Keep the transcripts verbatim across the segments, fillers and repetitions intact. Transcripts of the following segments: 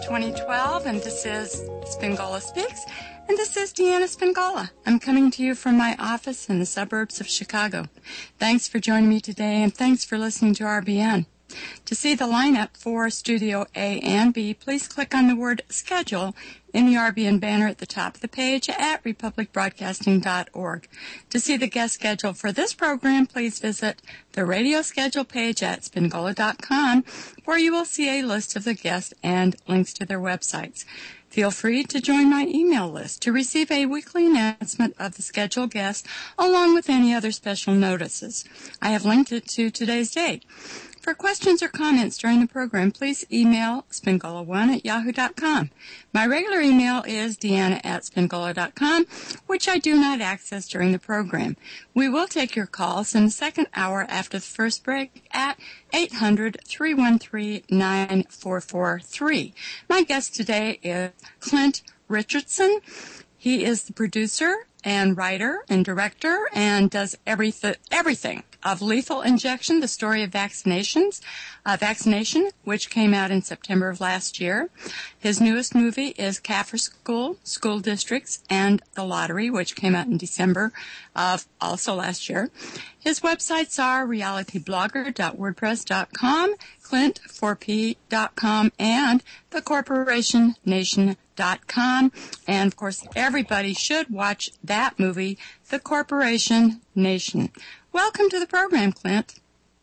twenty twelve, and this is Spingola Speaks, and this is Deanna Spingola. I'm coming to you from my office in the suburbs of Chicago. Thanks for joining me today, and thanks for listening to R B N. To see the lineup for Studio A and B, please click on the word Schedule in the R B N banner at the top of the page at republic broadcasting dot org. To see the guest schedule for this program, please visit the radio schedule page at spingola dot com, where you will see a list of the guests and links to their websites. Feel free to join my email list to receive a weekly announcement of the scheduled guests, along with any other special notices. I have linked it to today's date. For questions or comments during the program, please email spingola one at yahoo dot com. My regular email is deanna at spingola dot com, which I do not access during the program. We will take your calls in the second hour after the first break at eight hundred, three one three, nine four four three. My guest today is Clint Richardson. He is the producer and writer and director and does everything, everything of Lethal Injection, the story of vaccinations, uh, vaccination, which came out in September of last year. His newest movie is Kaffir School, School Districts, and The Lottery, which came out in December of also last year. His websites are reality blogger dot wordpress dot com, clint four p dot com, and the corporation nation dot com. And, of course, everybody should watch that movie, The Corporation Nation. Welcome to the program, Clint.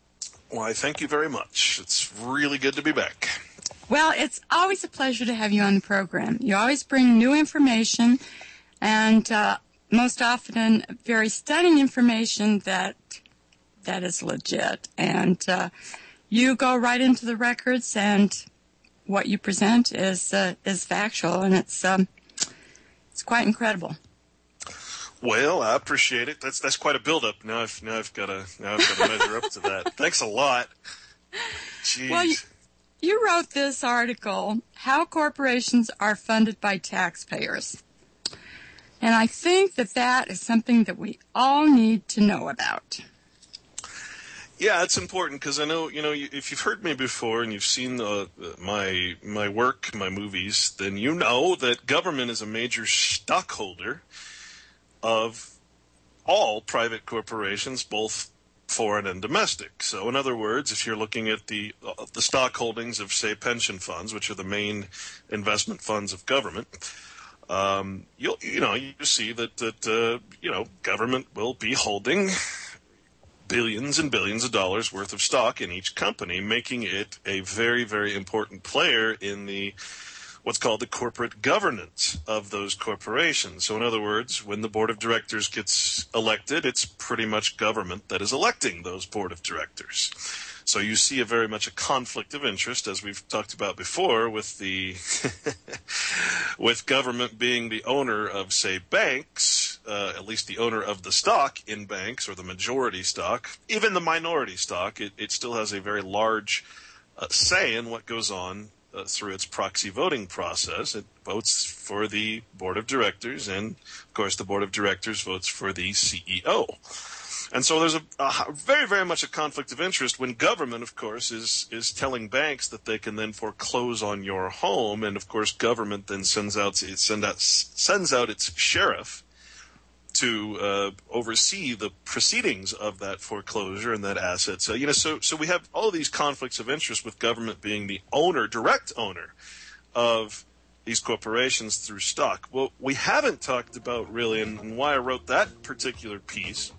Why, thank you very much. It's really good to be back. Well, it's always a pleasure to have you on the program. You always bring new information and uh, most often very stunning information that that is legit. And uh, you go right into the records, and what you present is uh, is factual, and it's um, it's quite incredible. Well, I appreciate it. That's that's quite a build-up. Now I've now I've got to now I've got to measure up to that. Thanks a lot. Jeez. Well, you, you wrote this article, "How Corporations Are Funded by Taxpayers," and I think that that is something that we all need to know about. Yeah, it's important because I know, you know, if you've heard me before and you've seen the, my my work, my movies, then you know that government is a major stockholder of all private corporations, both foreign and domestic. So, in other words, if you're looking at the uh, the stock holdings of, say, pension funds, which are the main investment funds of government, um, you'll you know you see that that uh, you know government will be holding billions and billions of dollars worth of stock in each company, making it a very, very important player in the what's called the corporate governance of those corporations. So in other words, when the board of directors gets elected, it's pretty much government that is electing those board of directors. So you see a very much a conflict of interest, as we've talked about before, with the with government being the owner of, say, banks, uh, at least the owner of the stock in banks, or the majority stock, even the minority stock. It, it still has a very large uh, say in what goes on uh, through its proxy voting process. It votes for the board of directors, and of course the board of directors votes for the C E O. And so there's a, a very, very much a conflict of interest when government, of course, is is telling banks that they can then foreclose on your home, and of course, government then sends out it send out sends out its sheriff to uh, oversee the proceedings of that foreclosure and that asset. So you know, so so we have all of these conflicts of interest with government being the owner, direct owner of these corporations through stock. What we haven't talked about really, and, and why I wrote that particular piece,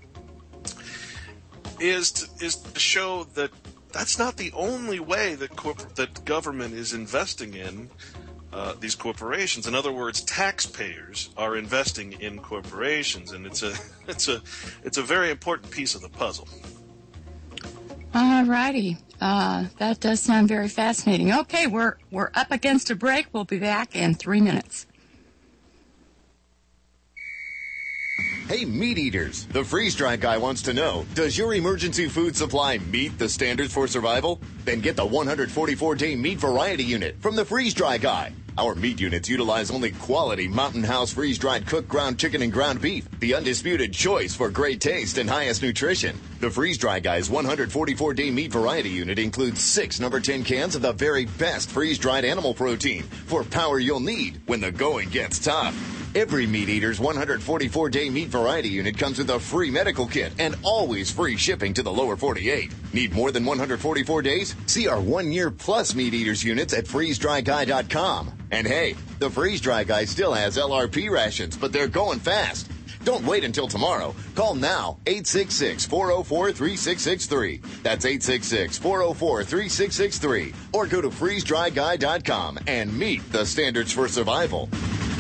is to, is to show that that's not the only way that corp- that government is investing in uh, these corporations. In other words, taxpayers are investing in corporations, and it's a it's a it's a very important piece of the puzzle. All righty, uh, that does sound very fascinating. Okay, we're we're up against a break. We'll be back in three minutes. Hey, meat eaters, the freeze-dried guy wants to know, does your emergency food supply meet the standards for survival? Then get the one hundred forty-four day meat variety unit from the freeze-dry guy. Our meat units utilize only quality Mountain House freeze-dried cooked ground chicken and ground beef, the undisputed choice for great taste and highest nutrition. The freeze-dry guy's one hundred forty-four day meat variety unit includes six number ten cans of the very best freeze-dried animal protein for power you'll need when the going gets tough. Every Meat Eater's one hundred forty-four day meat variety unit comes with a free medical kit and always free shipping to the lower forty-eight. Need more than one hundred forty-four days? See our one-year plus Meat Eaters units at freeze dry guy dot com. And hey, the Freeze Dry Guy still has L R P rations, but they're going fast. Don't wait until tomorrow. Call now, eight six six, four oh four, three six six three. That's eight six six, four oh four, three six six three. Or go to freeze dry guy dot com and meet the standards for survival.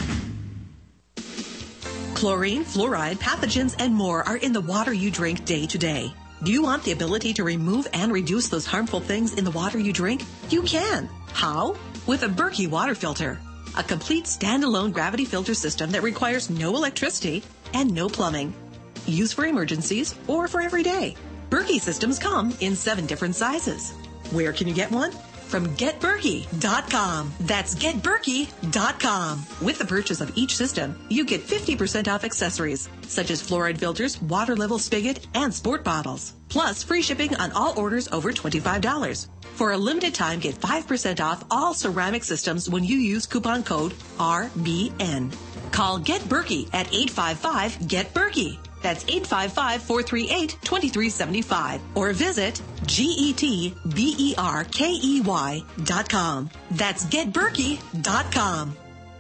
Chlorine, fluoride, pathogens, and more are in the water you drink day to day. Do you want the ability to remove and reduce those harmful things in the water you drink? You can. How? With a Berkey water filter. A complete standalone gravity filter system that requires no electricity and no plumbing. Used for emergencies or for every day. Berkey systems come in seven different sizes. Where can you get one? From get berkey dot com. That's get berkey dot com. With the purchase of each system, you get fifty percent off accessories, such as fluoride filters, water level spigot, and sport bottles. Plus, free shipping on all orders over twenty-five dollars. For a limited time, get five percent off all ceramic systems when you use coupon code R B N. Call Get Berkey at eight five five, get berkey. That's eight five five, four three eight, two three seven five. Or visit G E T B E R K E Y dot com. That's get berkey dot com.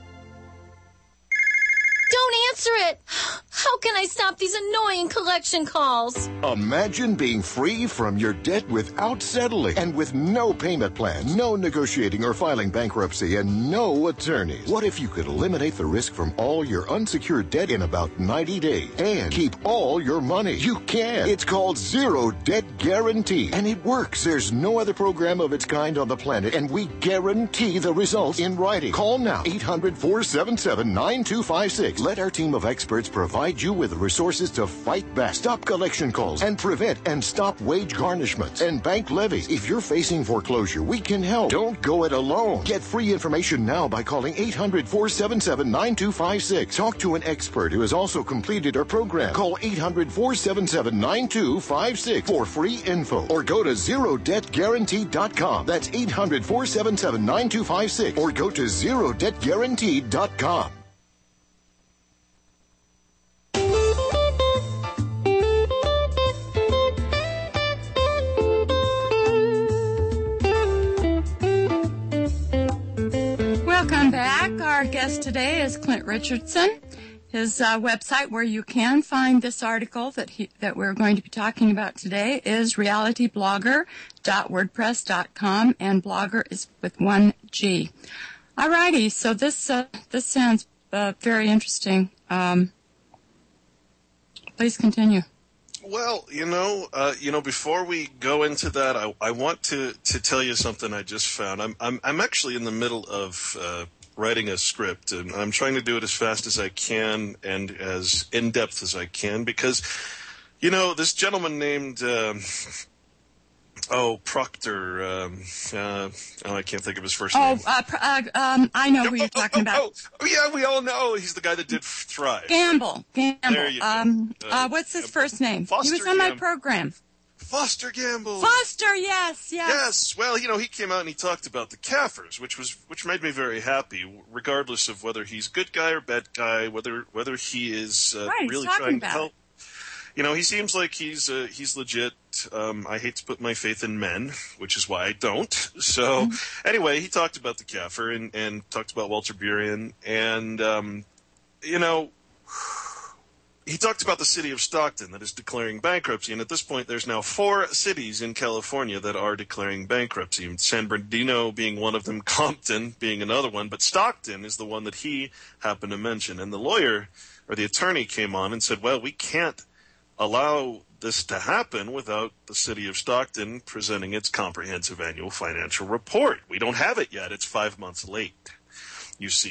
Don't answer it! How can I stop these annoying collection calls? Imagine being free from your debt without settling and with no payment plan, no negotiating or filing bankruptcy, and no attorneys. What if you could eliminate the risk from all your unsecured debt in about ninety days and keep all your money? You can. It's called Zero Debt Guarantee, and it works. There's no other program of its kind on the planet, and we guarantee the results in writing. Call now, eight hundred, four seven seven, nine two five six. Let our team of experts provide you with the resources to fight back, stop collection calls, and prevent and stop wage garnishments and bank levies. If you're facing foreclosure, we can help. Don't go it alone. Get free information now by calling eight hundred, four seven seven, nine two five six. Talk to an expert who has also completed our program. Call eight hundred, four seven seven, nine two five six for free info, or go to zero debt guarantee dot com. That's eight hundred, four seven seven, nine two five six, or go to zero debt guarantee dot com. Welcome back. Our guest today is Clint Richardson. His uh, website where you can find this article that he, that we're going to be talking about today is reality blogger dot wordpress dot com, and blogger is with one G. Alrighty, so this uh, this sounds uh, very interesting. Um, please continue. Well, you know, uh, you know, before we go into that, I, I want to, to tell you something I just found. I'm I'm I'm actually in the middle of uh, writing a script, and I'm trying to do it as fast as I can and as in depth as I can because, you know, this gentleman named um, oh Proctor. Um, uh, oh, I can't think of his first oh, name. Oh, uh, uh, um, I know who you're talking oh, about. Oh, oh, yeah, we all know he's the guy that did Thrive. Gamble. Gamble. There you go. Um, Uh, uh, what's his first name? Foster He was on my Gamble. program. Foster Gamble. Foster, yes, yes. Yes. Well, you know, he came out and he talked about the Kafirs, which was which made me very happy, regardless of whether he's good guy or bad guy, whether whether he is uh, Right, he's really talking trying about to help. You know, he seems like he's uh, he's legit. Um, I hate to put my faith in men, which is why I don't. So, Mm-hmm. anyway, he talked about the Kafir and, and talked about Walter Burien, and um, you know, he talked about the city of Stockton that is declaring bankruptcy, and at this point, there's now four cities in California that are declaring bankruptcy. San Bernardino being one of them, Compton being another one, but Stockton is the one that he happened to mention. And the lawyer or the attorney came on and said, "Well, we can't allow this to happen without the city of Stockton presenting its comprehensive annual financial report. We don't have it yet. It's five months late, you see."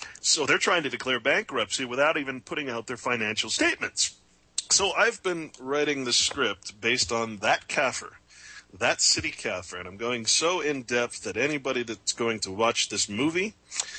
So they're trying to declare bankruptcy without even putting out their financial statements. So I've been writing the script based on that C A F R, that city C A F R, and I'm going so in depth that anybody that's going to watch this movie,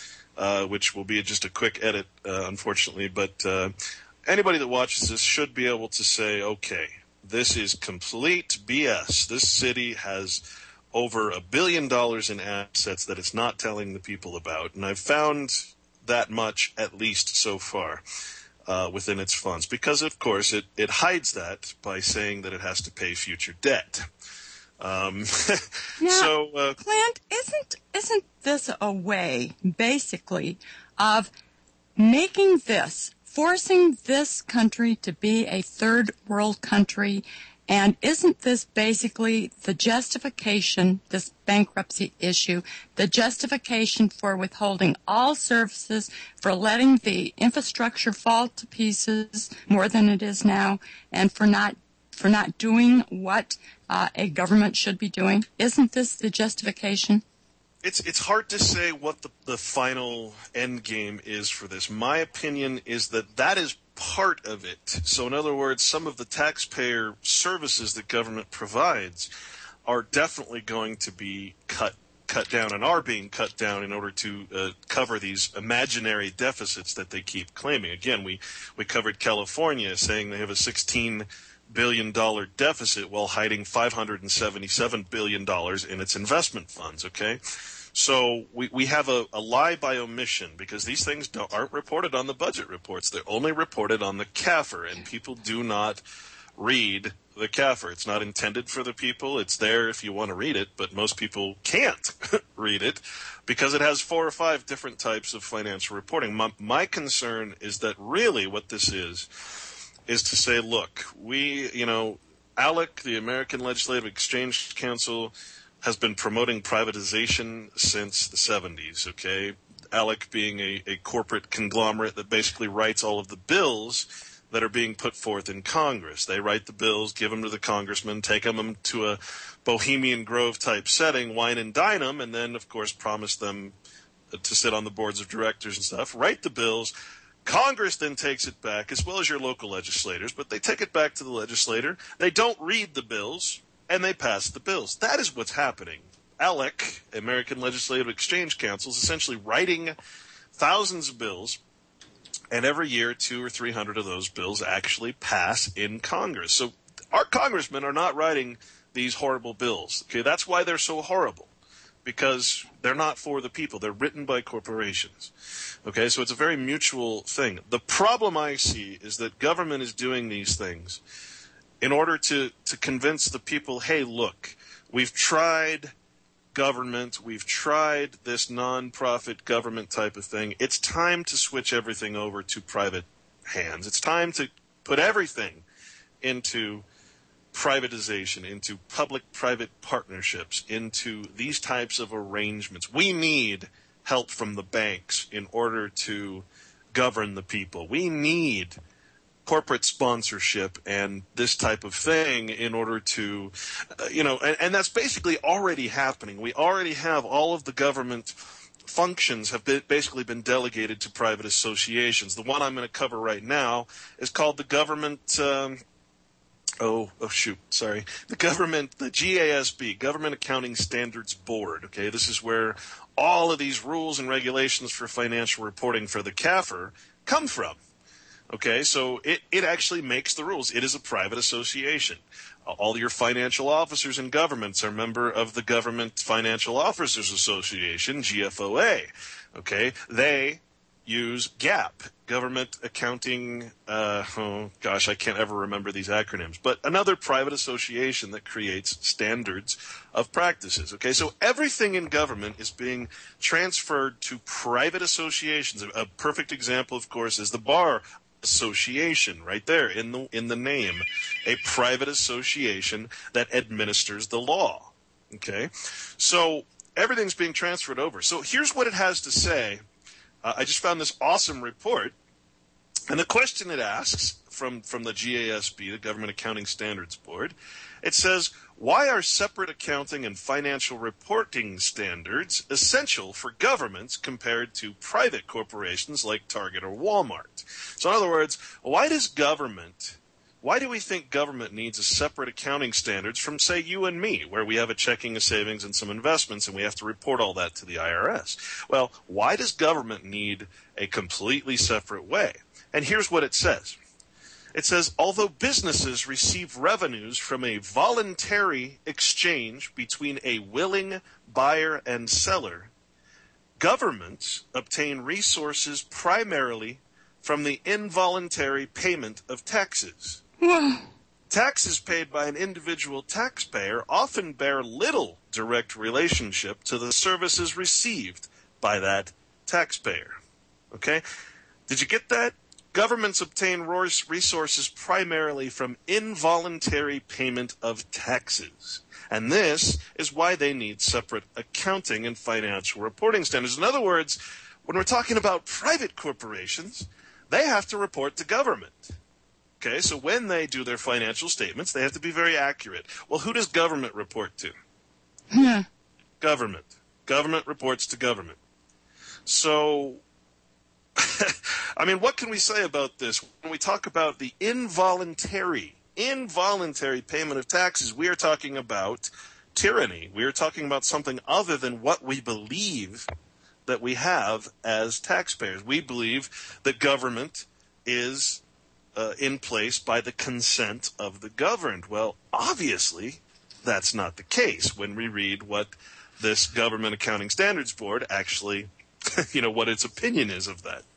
uh, which will be just a quick edit, uh, unfortunately, but uh, anybody that watches this should be able to say, okay, this is complete B S. This city has over a billion dollars in assets that it's not telling the people about, and I've found that much at least so far uh, within its funds, because of course it, it hides that by saying that it has to pay future debt. Um, now, so, uh, Clint, isn't isn't this a way, basically, of making this, forcing this country to be a third world country? And isn't this basically the justification, this bankruptcy issue, the justification for withholding all services, for letting the infrastructure fall to pieces more than it is now, and for not for not doing what uh, a government should be doing? Isn't this the justification? It's it's hard to say what the, the final end game is for this. My opinion is that that is part of it. So in other words, some of the taxpayer services that government provides are definitely going to be cut cut down and are being cut down in order to uh, cover these imaginary deficits that they keep claiming. Again, we, we covered California saying they have a sixteen billion dollars deficit while hiding five hundred seventy-seven billion dollars in its investment funds, okay? So we, we have a, a lie by omission because these things don't, aren't reported on the budget reports. They're only reported on the C A F R, and people do not read the C A F R. It's not intended for the people. It's there if you want to read it, but most people can't read it because it has four or five different types of financial reporting. My, my concern is that really what this is is to say, look, we, you know, ALEC, the American Legislative Exchange Council, has been promoting privatization since the seventies, okay? ALEC being a, a corporate conglomerate that basically writes all of the bills that are being put forth in Congress. They write the bills, give them to the congressman, take them to a Bohemian Grove type setting, wine and dine them, and then, of course, promise them to sit on the boards of directors and stuff, write the bills. Congress then takes it back, as well as your local legislators, but they take it back to the legislator. They don't read the bills, and they pass the bills. That is what's happening. ALEC, American Legislative Exchange Council, is essentially writing thousands of bills, and every year two or three hundred of those bills actually pass in Congress. So our congressmen are not writing these horrible bills. Okay, that's why they're so horrible, because they're not for the people. They're written by corporations. Okay, so it's a very mutual thing. The problem I see is that government is doing these things in order to, to convince the people, hey, look, we've tried government, we've tried this non-profit government type of thing. It's time to switch everything over to private hands. It's time to put everything into privatization, into public-private partnerships, into these types of arrangements. We need help from the banks in order to govern the people. We need corporate sponsorship and this type of thing in order to, uh, you know, and, and that's basically already happening. We already have all of the government functions have been, basically been delegated to private associations. The one I'm going to cover right now is called the government, um, oh, oh shoot, sorry, the government, the G A S B, Government Accounting Standards Board. Okay, this is where all of these rules and regulations for financial reporting for the C A F R come from. Okay, so it, it actually makes the rules. It is a private association. Uh, all your financial officers in governments are a member of the Government Financial Officers Association, G F O A. Okay, they use GAAP, Government Accounting, uh, oh gosh, I can't ever remember these acronyms, but another private association that creates standards of practices. Okay, so everything in government is being transferred to private associations. A, a perfect example, of course, is the Bar Association, right there in the in the name, a private association that administers the law. Okay, so everything's being transferred over. So here's what it has to say. Uh, I just found this awesome report, and the question it asks from, from the G A S B, the Government Accounting Standards Board. It says, why are separate accounting and financial reporting standards essential for governments compared to private corporations like Target or Walmart? So in other words, why does government, why do we think government needs a separate accounting standards from, say, you and me, where we have a checking, a savings, and some investments, and we have to report all that to the I R S? Well, why does government need a completely separate way? And here's what it says. It says, although businesses receive revenues from a voluntary exchange between a willing buyer and seller, governments obtain resources primarily from the involuntary payment of taxes. Taxes paid by an individual taxpayer often bear little direct relationship to the services received by that taxpayer. Okay? Did you get that? Governments obtain resources primarily from involuntary payment of taxes. And this is why they need separate accounting and financial reporting standards. In other words, when we're talking about private corporations, they have to report to government. Okay, so when they do their financial statements, they have to be very accurate. Well, who does government report to? Yeah. Government. Government reports to government. So, I mean, what can we say about this? When we talk about the involuntary, involuntary payment of taxes, we are talking about tyranny. We are talking about something other than what we believe that we have as taxpayers. We believe that government is uh, in place by the consent of the governed. Well, obviously, that's not the case when we read what this Government Accounting Standards Board actually, you know, what its opinion is of that.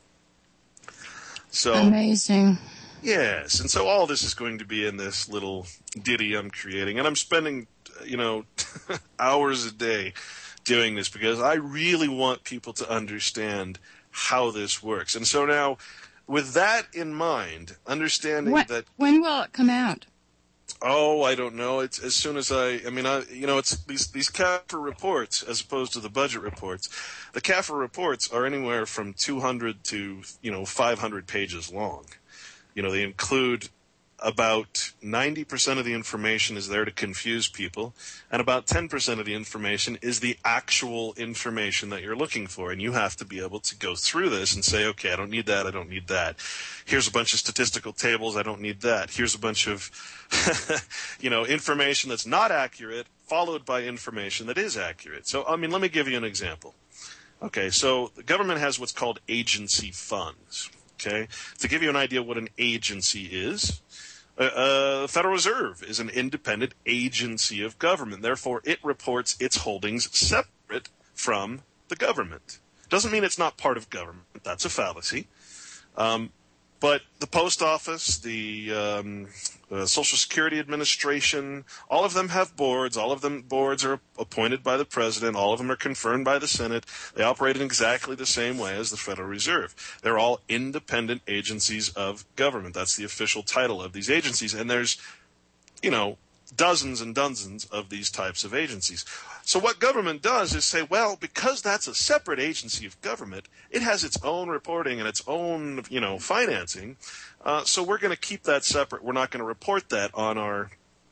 So amazing. Yes, and so all this is going to be in this little ditty I'm creating, and I'm spending, you know, hours a day doing this because I really want people to understand how this works. And so now, with that in mind, understanding when, that when will it come out? Oh, I don't know. It's as soon as I, I mean, I, you know, it's these, these C A F R reports as opposed to the budget reports. The C A F R reports are anywhere from two hundred to, you know, five hundred pages long. You know, they include about ninety percent of the information is there to confuse people, and about ten percent of the information is the actual information that you're looking for. And you have to be able to go through this and say, okay, I don't need that, I don't need that. Here's a bunch of statistical tables, I don't need that. Here's a bunch of, you know, information that's not accurate, followed by information that is accurate. So, I mean, let me give you an example. Okay, so the government has what's called agency funds. Okay, to give you an idea what an agency is, Uh, uh, the Federal Reserve is an independent agency of government. Therefore, it reports its holdings separate from the government. Doesn't mean it's not part of government. That's a fallacy. Um, but the Post Office, the um, uh, Social Security Administration, all of them have boards. All of them boards are appointed by the president. All of them are confirmed by the Senate. They operate in exactly the same way as the Federal Reserve. They're all independent agencies of government. That's the official title of these agencies. And there's, you know, dozens and dozens of these types of agencies. So what government does is say, well, because that's a separate agency of government, it has its own reporting and its own, you know, financing. Uh, so we're going to keep that separate. We're not going to report that on our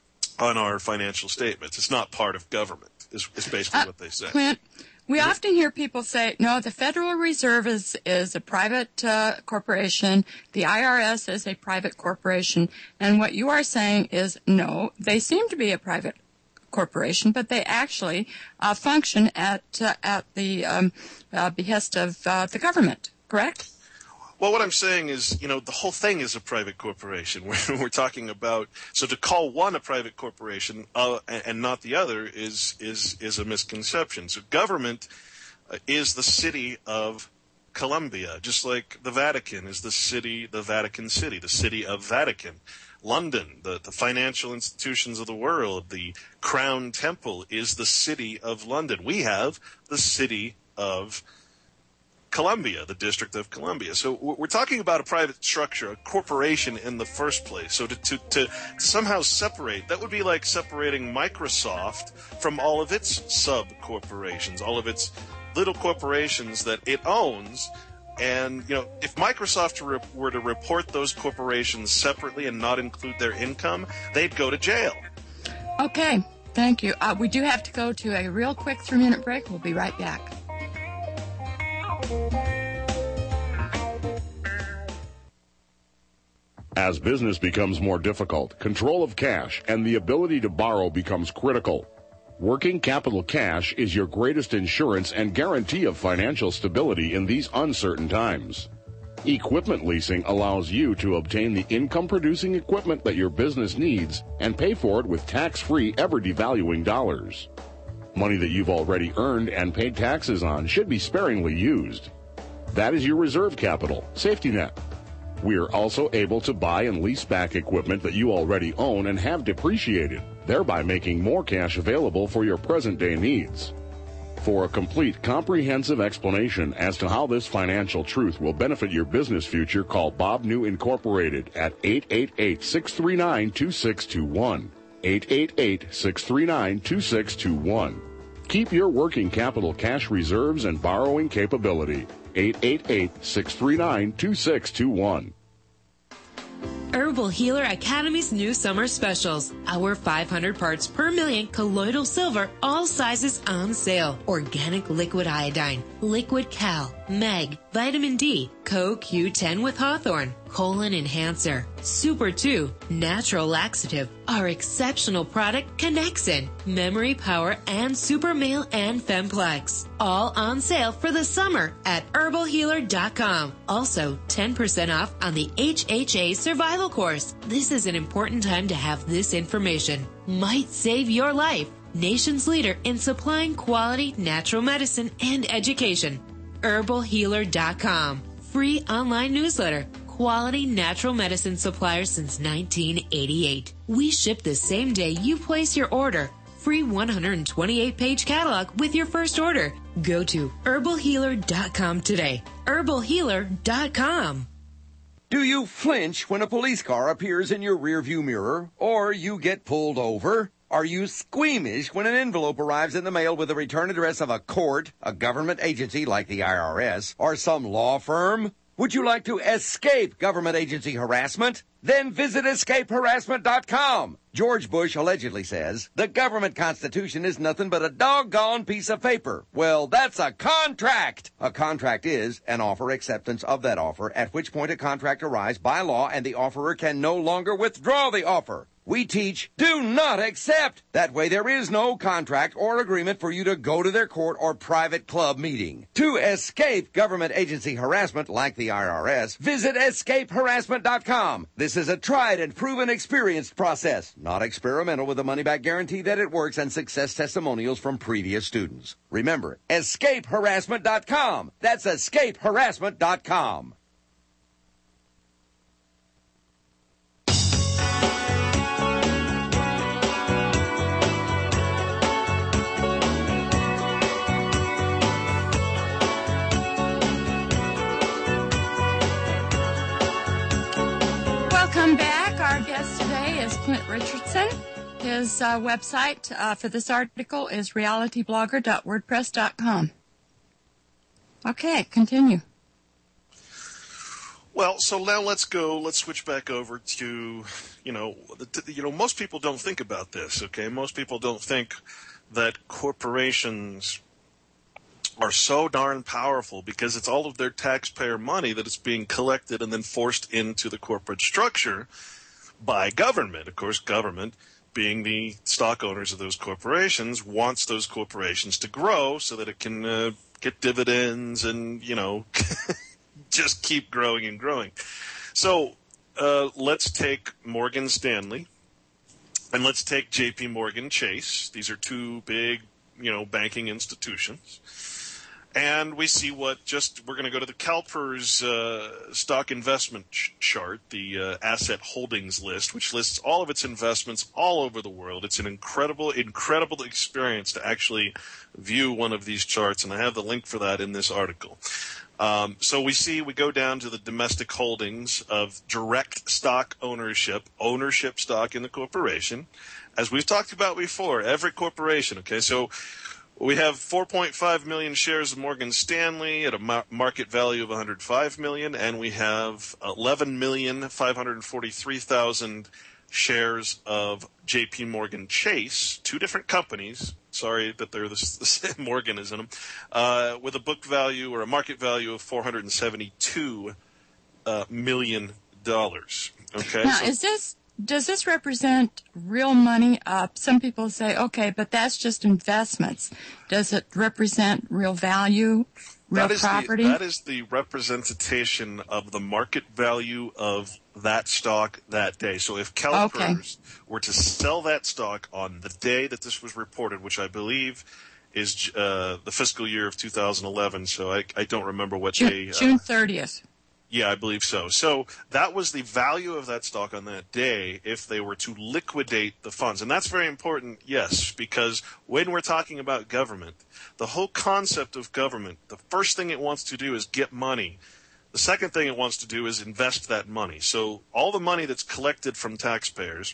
on our financial statements. It's not part of government, is, is basically uh, what they say. Clint, we often hear people say, no, the Federal Reserve is, is a private uh, corporation. The I R S is a private corporation. And what you are saying is, no, they seem to be a private corporation, but they actually uh, function at uh, at the um, uh, behest of uh, the government, correct? Well, what I'm saying is, you know, the whole thing is a private corporation. We're, we're talking about, so to call one a private corporation uh, and, and not the other is is is a misconception. So government uh, is the city of Columbia, just like the Vatican is the city, the Vatican City, the city of Vatican. London, the, the financial institutions of the world, the Crown Temple is the city of London. We have the city of Columbia, the District of Columbia. So we're talking about a private structure, a corporation in the first place. So to, to, to somehow separate, that would be like separating Microsoft from all of its sub-corporations, all of its little corporations that it owns And, you know, if Microsoft were to report those corporations separately and not include their income, they'd go to jail. Okay, thank you. Uh, we do have to go to a real quick three-minute break. We'll be right back. As business becomes more difficult, control of cash and the ability to borrow becomes critical. Working Capital Cash is your greatest insurance and guarantee of financial stability in these uncertain times. Equipment leasing allows you to obtain the income-producing equipment that your business needs and pay for it with tax-free, ever-devaluing dollars. Money that you've already earned and paid taxes on should be sparingly used. That is your reserve capital, safety net. We are also able to buy and lease back equipment that you already own and have depreciated, thereby making more cash available for your present-day needs. For a complete, comprehensive explanation as to how this financial truth will benefit your business future, call Bob New Incorporated at eight eight eight, six three nine, two six two one. eight eight eight, six three nine, two six two one. Keep your working capital cash reserves and borrowing capability. eight eight eight, six three nine, two six two one. Herbal Healer Academy's new summer specials. Our five hundred parts per million colloidal silver, all sizes on sale. Organic liquid iodine, liquid cal, meg, vitamin D, Co Q ten with Hawthorne, colon enhancer, Super two, natural laxative, our exceptional product Connexin, memory power, and Super Male and Femplex. All on sale for the summer at herbal healer dot com. Also, ten percent off on the H H A Survival Course. This is an important time to have this information. Might save your life. Nation's leader in supplying quality natural medicine and education. herbal healer dot com. Free online newsletter. Quality natural medicine supplier since nineteen eighty-eight. We ship the same day you place your order. Free one hundred twenty-eight page catalog with your first order. Go to herbal healer dot com today. herbal healer dot com. Do you flinch when a police car appears in your rearview mirror or you get pulled over? Are you squeamish when an envelope arrives in the mail with the return address of a court, a government agency like the I R S, or some law firm? Would you like to escape government agency harassment? Then visit escape harassment dot com. George Bush allegedly says, the government constitution is nothing but a doggone piece of paper. Well, that's a contract. A contract is an offer acceptance of that offer, at which point a contract arrives by law and the offerer can no longer withdraw the offer. We teach, do not accept. That way there is no contract or agreement for you to go to their court or private club meeting. To escape government agency harassment like the I R S, visit escape harassment dot com. This is a tried and proven experienced process, not experimental, with a money-back guarantee that it works and success testimonials from previous students. Remember, escape harassment dot com. That's escape harassment dot com. Welcome back. Our guest today is Clint Richardson. His uh, website uh, for this article is reality blogger dot wordpress dot com. Okay, continue. Well, so now let's go, let's switch back over to, you know, the, you know, most people don't think about this, okay? Most people don't think that corporations are so darn powerful because it's all of their taxpayer money that is being collected and then forced into the corporate structure by government. Of course, government, being the stock owners of those corporations, wants those corporations to grow so that it can uh, get dividends and, you know, just keep growing and growing. So uh, let's take Morgan Stanley and let's take J P Morgan Chase. These are two big, you know, banking institutions. And we see what just, we're going to go to the CalPERS uh, stock investment ch- chart, the uh, asset holdings list, which lists all of its investments all over the world. It's an incredible, incredible experience to actually view one of these charts, and I have the link for that in this article. Um, so we see, we go down to the domestic holdings of direct stock ownership, ownership stock in the corporation. As we've talked about before, every corporation, okay, so We have four point five million shares of Morgan Stanley at a mar- market value of one hundred five million dollars, and we have eleven million five hundred forty-three thousand shares of J P Morgan Chase, two different companies. Sorry that they're the, the same Morgan is in them, uh, with a book value or a market value of four hundred seventy-two uh, million dollars. Okay. Now, so, is this does this represent real money? Uh, some people say, okay, but that's just investments. Does it represent real value, real that is property? The, that is the representation of the market value of that stock that day. So if CalPERS Okay. were to sell that stock on the day that this was reported, which I believe is uh, the fiscal year of two thousand eleven, so I, I don't remember what June, day. Uh, June thirtieth. Yeah, I believe so. So that was the value of that stock on that day if they were to liquidate the funds. And that's very important, yes, because when we're talking about government, the whole concept of government, the first thing it wants to do is get money. The second thing it wants to do is invest that money. So all the money that's collected from taxpayers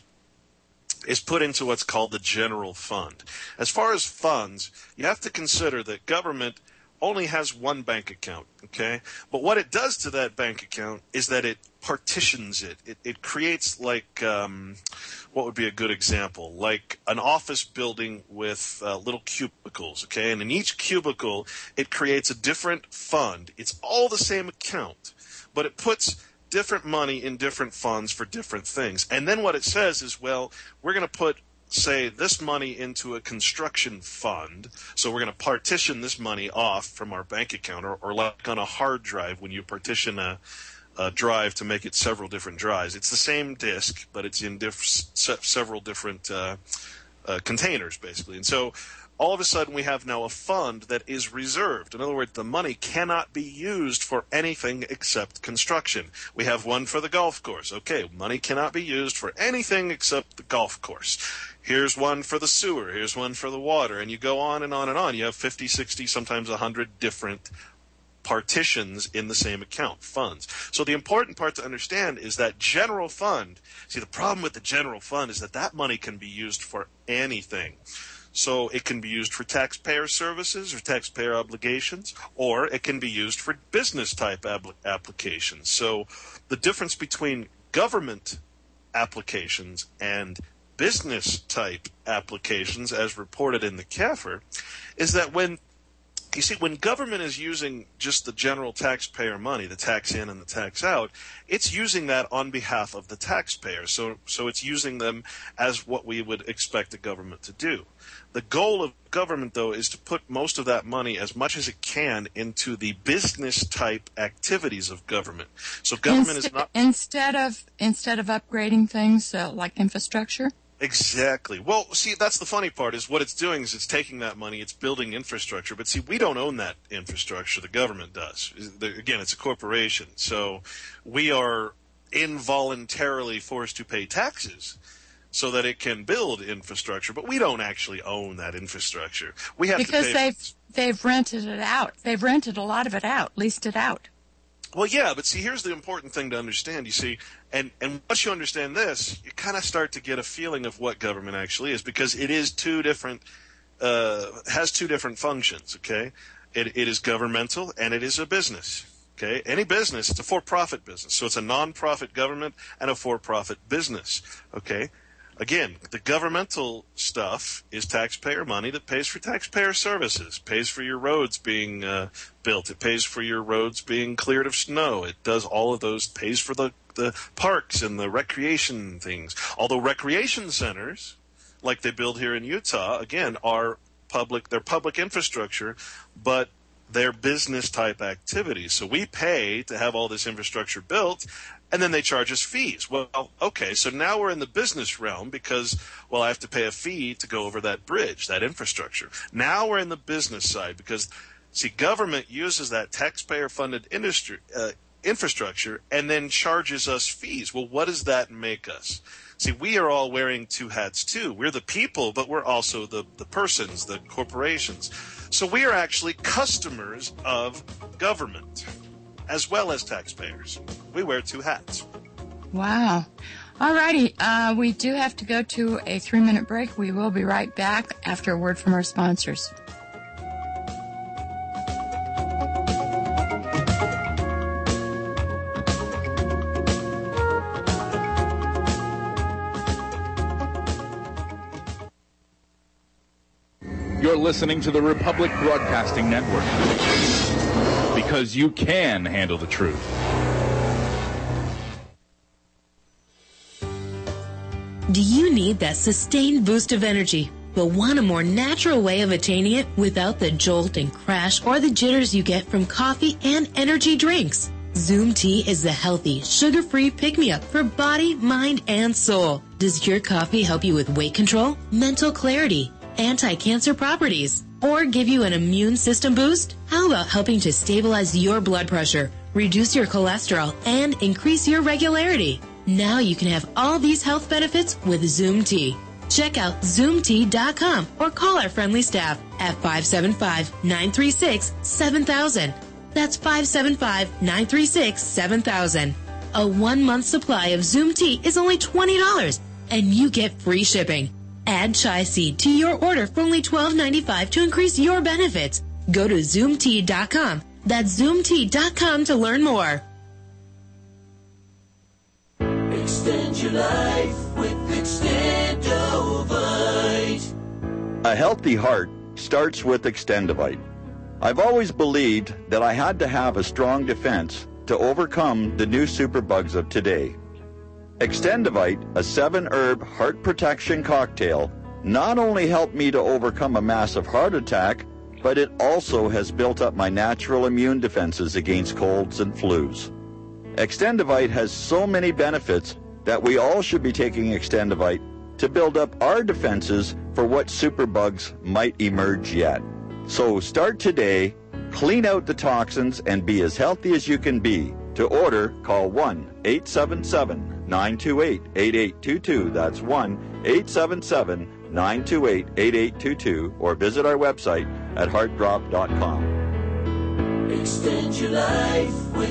is put into what's called the general fund. As far as funds, you have to consider that government only has one bank account, okay? But what it does to that bank account is that it partitions it. It, it creates like, um, what would be a good example? Like an office building with uh, little cubicles, okay? And in each cubicle, it creates a different fund. It's all the same account, but it puts different money in different funds for different things. And then what it says is, well, we're going to put say this money into a construction fund, so we're going to partition this money off from our bank account, or, or like on a hard drive when you partition a, a drive to make it several different drives. It's the same disk, but it's in diff- se- several different uh, uh, containers, basically. And so all of a sudden we have now a fund that is reserved. In other words, the money cannot be used for anything except construction. We have one for the golf course. Okay, money cannot be used for anything except the golf course. Here's one for the sewer. Here's one for the water. And you go on and on and on. You have fifty, sixty, sometimes one hundred different partitions in the same account, funds. So the important part to understand is that general fund, see, the problem with the general fund is that that money can be used for anything. So it can be used for taxpayer services or taxpayer obligations, or it can be used for business-type ab- applications. So the difference between government applications and business-type applications, as reported in the C A F R, is that when you see, when government is using just the general taxpayer money, the tax in and the tax out, it's using that on behalf of the taxpayer. So, so it's using them as what we would expect the government to do. The goal of government, though, is to put most of that money, as much as it can, into the business-type activities of government. So government instead, is not instead of instead of upgrading things uh, like infrastructure. Exactly. Well, see, that's the funny part, is what it's doing is it's taking that money, it's building infrastructure. But see, we don't own that infrastructure. The government does. Again, it's a corporation. So we are involuntarily forced to pay taxes so that it can build infrastructure. But we don't actually own that infrastructure. We have because to pay they've they've rented it out. They've rented a lot of it out, leased it out. Well, yeah, but see, here's the important thing to understand, you see, and, and once you understand this, you kind of start to get a feeling of what government actually is, because it is two different, uh, has two different functions, okay? It, it is governmental and it is a business, okay? Any business, it's a for-profit business, so it's a non-profit government and a for-profit business, okay? Again, the governmental stuff is taxpayer money that pays for taxpayer services, pays for your roads being uh, built, it pays for your roads being cleared of snow, it does all of those, pays for the, the parks and the recreation things. Although recreation centers, like they build here in Utah, again, are public, they're public infrastructure, but they're business-type activities. So we pay to have all this infrastructure built, and then they charge us fees. Well, okay, so now we're in the business realm because, well, I have to pay a fee to go over that bridge, that infrastructure. Now we're in the business side because, see, government uses that taxpayer-funded industry, uh, infrastructure and then charges us fees. Well, what does that make us? See, we are all wearing two hats, too. We're the people, but we're also the, the persons, the corporations. So we are actually customers of government, as well as taxpayers. We wear two hats. Wow. All righty. Uh, we do have to go to a three-minute break. We will be right back after a word from our sponsors. You're listening to the Republic Broadcasting Network. Because you can handle the truth. Do you need that sustained boost of energy, but want a more natural way of attaining it without the jolt and crash or the jitters you get from coffee and energy drinks? Zoom Tea is the healthy, sugar-free pick-me-up for body, mind, and soul. Does your coffee help you with weight control, mental clarity, anti-cancer properties, or give you an immune system boost? How about helping to stabilize your blood pressure, reduce your cholesterol, and increase your regularity? Now you can have all these health benefits with Zoom Tea. Check out zoom tea dot com or call our friendly staff at five seven five, nine three six, seven thousand. That's five seven five, nine three six, seven thousand. A one-month supply of Zoom Tea is only twenty dollars, and you get free shipping. Add chai seed to your order for only twelve ninety-five to increase your benefits. Go to zoom tea dot com. That's zoom tea dot com to learn more. Extend your life with Extendovite. A healthy heart starts with Extendovite. I've always believed that I had to have a strong defense to overcome the new superbugs of today. Extendovite, a seven-herb heart protection cocktail, not only helped me to overcome a massive heart attack, but it also has built up my natural immune defenses against colds and flus. Extendovite has so many benefits that we all should be taking Extendovite to build up our defenses for what superbugs might emerge yet. So start today, clean out the toxins, and be as healthy as you can be. To order, call one eight seven seven, nine two eight, eight eight two two. That's one eight seven seven, nine two eight, eight eight two two, or visit our website at heart drop dot com. Extend your life with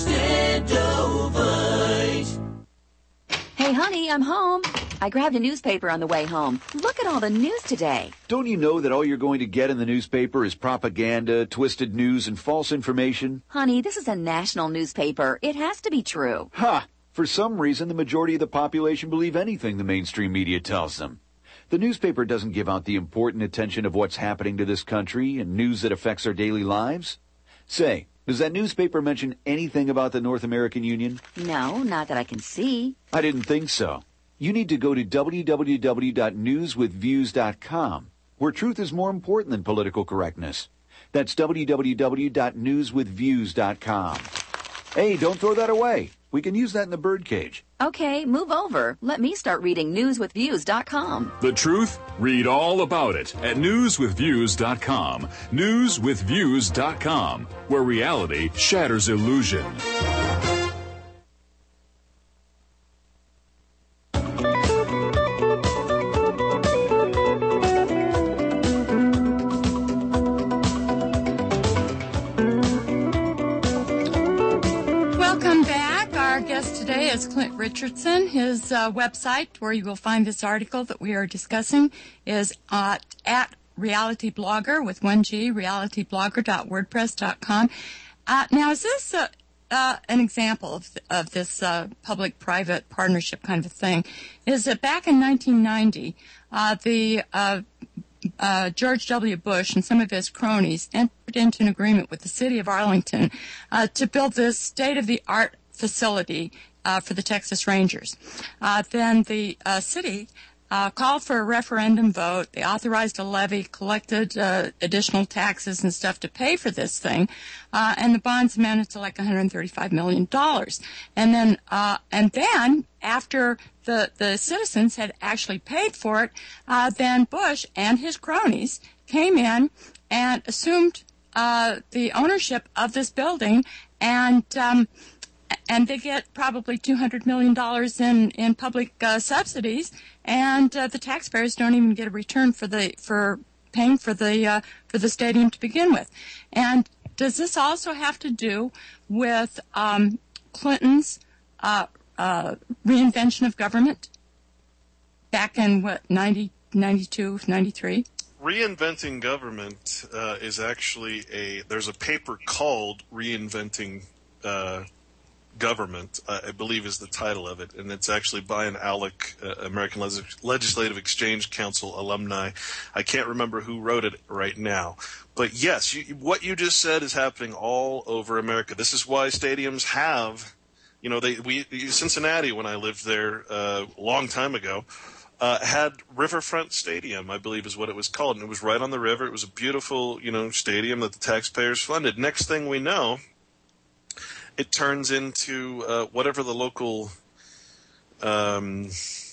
Extendovite. Hey, honey, I'm home. I grabbed a newspaper on the way home. Look at all the news today. Don't you know that all you're going to get in the newspaper is propaganda, twisted news, and false information? Honey, this is a national newspaper. It has to be true. Ha! For some reason, the majority of the population believe anything the mainstream media tells them. The newspaper doesn't give out the important attention of what's happening to this country and news that affects our daily lives. Say, does that newspaper mention anything about the North American Union? No, not that I can see. I didn't think so. You need to go to w w w dot news with views dot com, where truth is more important than political correctness. That's w w w dot news with views dot com. Hey, don't throw that away. We can use that in the birdcage. Okay, move over. Let me start reading news with views dot com. The truth? Read all about it at news with views dot com. news with views dot com, where reality shatters illusion. Today is Clint Richardson. His uh, website, where you will find this article that we are discussing, is uh, at Reality Blogger with one G, reality blogger dot wordpress dot com. Uh, now, is this uh, uh, an example of, of this uh, public-private partnership kind of a thing? Is that back in nineteen ninety, uh, the uh, uh, George W. Bush and some of his cronies entered into an agreement with the city of Arlington uh, to build this state-of-the-art facility uh, for the Texas Rangers. Uh, then the uh, city uh, called for a referendum vote. They authorized a levy, collected uh, additional taxes and stuff to pay for this thing, uh, and the bonds amounted to like one hundred thirty-five million dollars. And then, uh, and then after the the citizens had actually paid for it, uh, then Bush and his cronies came in and assumed uh, the ownership of this building, and um, and they get probably two hundred million dollars in, in public uh, subsidies, and uh, the taxpayers don't even get a return for the for paying for the uh, for the stadium to begin with. And does this also have to do with um, Clinton's uh, uh, reinvention of government back in, what, ninety, ninety-two, ninety-three? Reinventing government uh, is actually a, there's a paper called Reinventing uh government, uh, I believe is the title of it, and it's actually by an ALEC, uh, American Leg- Legislative Exchange Council alumni. I can't remember who wrote it right now. But yes, you, what you just said is happening all over America. This is why stadiums have, you know, they we Cincinnati, when I lived there uh, a long time ago, uh, had Riverfront Stadium, I believe is what it was called, and it was right on the river. It was a beautiful, you know, stadium that the taxpayers funded. Next thing we know, it turns into uh, whatever the local um,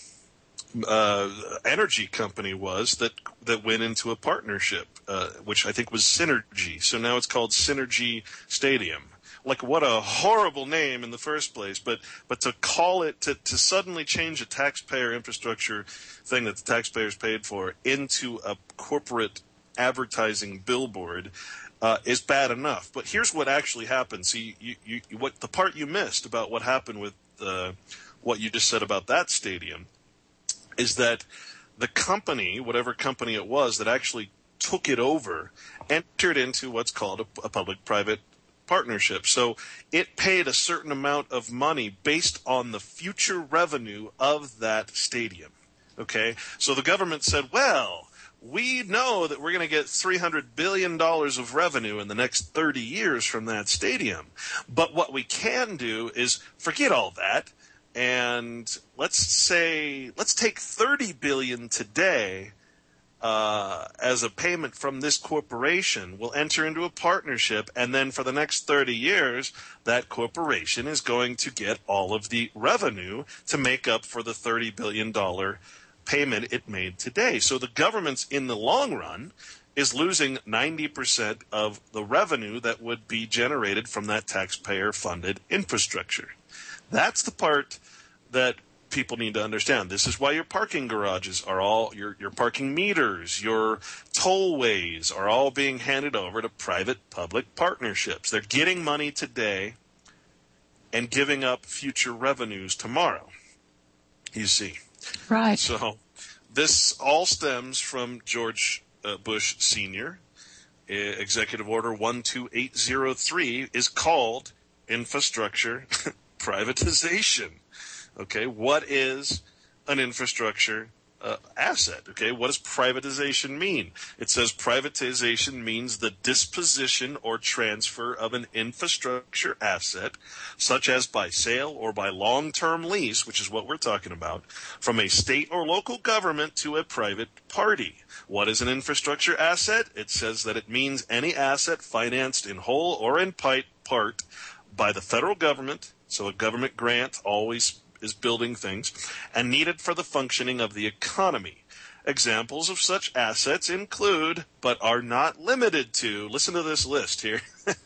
uh, energy company was that that went into a partnership, uh, which I think was Synergy. So now it's called Synergy Stadium. Like, what a horrible name in the first place. But but to call it, to, to suddenly change a taxpayer infrastructure thing that the taxpayers paid for into a corporate advertising billboard Uh, is bad enough. But here's what actually happened. See, you, you, you, what the part you missed about what happened with uh, what you just said about that stadium is that the company, whatever company it was that actually took it over, entered into what's called a, a public-private partnership. So it paid a certain amount of money based on the future revenue of that stadium. Okay? So the government said, well, we know that we're going to get three hundred billion dollars of revenue in the next thirty years from that stadium. But what we can do is forget all that, and let's say, let's take thirty billion dollars today uh, as a payment from this corporation. We'll enter into a partnership, and then for the next thirty years, that corporation is going to get all of the revenue to make up for the thirty billion dollars payment it made today. So the government's, in the long run, is losing ninety percent of the revenue that would be generated from that taxpayer-funded infrastructure. That's the part that people need to understand. This is why your parking garages are all, your, your parking meters, your tollways are all being handed over to private-public partnerships. They're getting money today and giving up future revenues tomorrow, you see. Right. So this all stems from George uh, Bush Senior Uh, Executive Order one two eight zero three is called infrastructure privatization. Okay, what is an infrastructure uh, asset? Okay, what does privatization mean? It says privatization means the disposition or transfer of an infrastructure asset, such as by sale or by long-term lease, which is what we're talking about, from a state or local government to a private party. What is an infrastructure asset? It says that it means any asset financed in whole or in part by the federal government, so a government grant always is building things, and needed for the functioning of the economy. Examples of such assets include, but are not limited to, listen to this list here,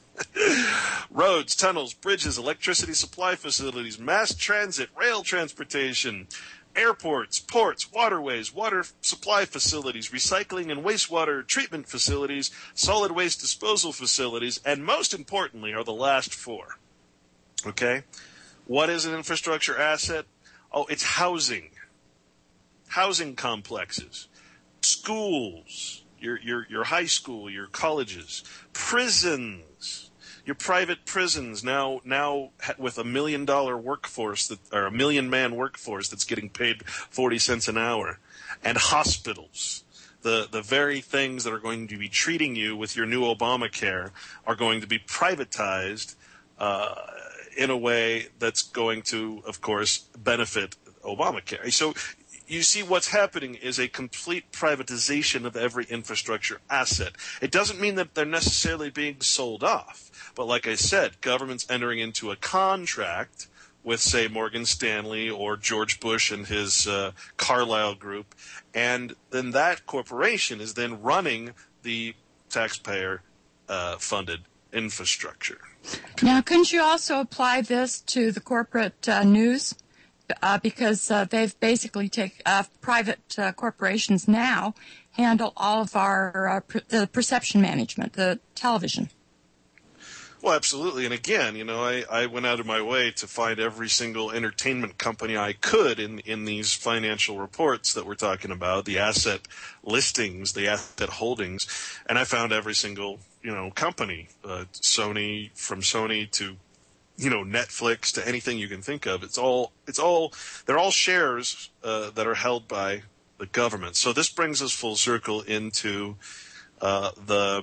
roads, tunnels, bridges, electricity supply facilities, mass transit, rail transportation, airports, ports, waterways, water supply facilities, recycling and wastewater treatment facilities, solid waste disposal facilities, and most importantly are the last four. Okay? What is an infrastructure asset? Oh, it's housing. Housing complexes. Schools. Your, your, your high school, your colleges. Prisons. Your private prisons now, now with a million dollar workforce that, or a million man workforce that's getting paid forty cents an hour. And hospitals. The, the very things that are going to be treating you with your new Obamacare are going to be privatized, uh, in a way that's going to, of course, benefit Obamacare. So you see what's happening is a complete privatization of every infrastructure asset. It doesn't mean that they're necessarily being sold off. But like I said, government's entering into a contract with, say, Morgan Stanley or George Bush and his uh, Carlyle Group, and then that corporation is then running the taxpayer-funded uh, infrastructure. Now, couldn't you also apply this to the corporate uh, news? Uh, because uh, they've basically take uh, private uh, corporations now handle all of our uh, per- the perception management, the television. Well, absolutely. And again, you know, I, I went out of my way to find every single entertainment company I could in, in these financial reports that we're talking about, the asset listings, the asset holdings, and I found every single, you know, company, uh, Sony, from Sony to you know, Netflix to anything you can think of. It's all, it's all, they're all shares uh, that are held by the government. So this brings us full circle into uh, the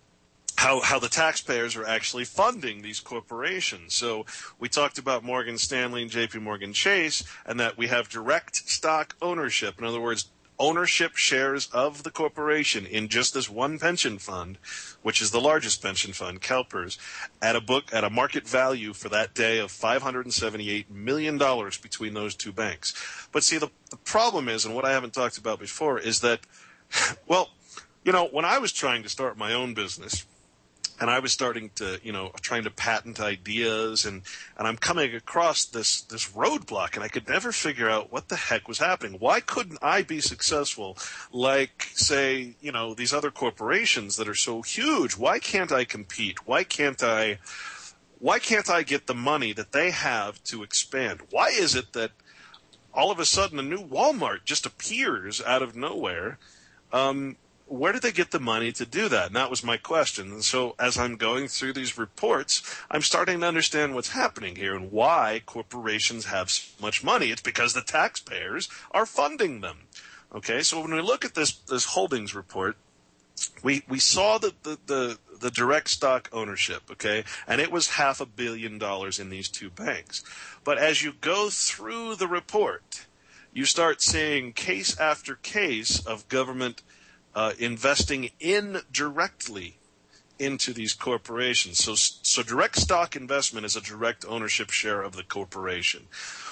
how how the taxpayers are actually funding these corporations. So we talked about Morgan Stanley and J P Morgan Chase, and that we have direct stock ownership. In other words, ownership shares of the corporation in just this one pension fund, which is the largest pension fund, CalPERS, at a book at a market value for that day of five hundred seventy-eight million dollars between those two banks. But see, the, the problem is, and what I haven't talked about before, is that, well, you know, when I was trying to start my own business, and I was starting to, you know, trying to patent ideas, and, and I'm coming across this, this roadblock, and I could never figure out what the heck was happening. Why couldn't I be successful like, say, you know, these other corporations that are so huge? Why can't I compete? Why can't I, why can't I get the money that they have to expand? Why is it that all of a sudden a new Walmart just appears out of nowhere? Um, Where did they get the money to do that? And that was my question. And so as I'm going through these reports, I'm starting to understand what's happening here and why corporations have so much money. It's because the taxpayers are funding them. Okay, so when we look at this this holdings report, we we saw the, the, the, the direct stock ownership, okay, and it was half a billion dollars in these two banks. But as you go through the report, you start seeing case after case of government Uh, investing indirectly into these corporations. So, so direct stock investment is a direct ownership share of the corporation.